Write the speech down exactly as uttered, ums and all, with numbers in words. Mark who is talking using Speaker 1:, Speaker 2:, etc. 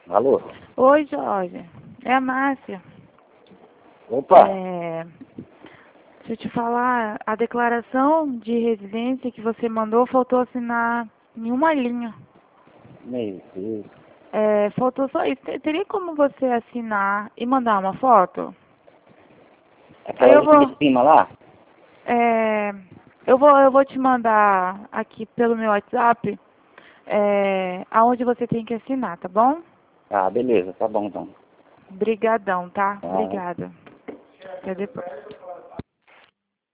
Speaker 1: Alô?
Speaker 2: Oi, Jorge. É a Márcia.
Speaker 1: Opa!
Speaker 2: É... Deixa eu te falar, a declaração de residência que você mandou faltou assinar em uma linha.
Speaker 1: Meu Deus.
Speaker 2: É, faltou só isso. Te- Teria como você assinar e mandar uma foto? Aí
Speaker 1: Aquela
Speaker 2: eu
Speaker 1: linha
Speaker 2: vou,
Speaker 1: de cima lá?
Speaker 2: é, eu vou, eu vou te mandar aqui pelo meu WhatsApp, é, aonde você tem que assinar, tá bom?
Speaker 1: Ah, beleza, tá bom então.
Speaker 2: Brigadão, tá?
Speaker 1: Ah,
Speaker 2: Obrigada. Até depois.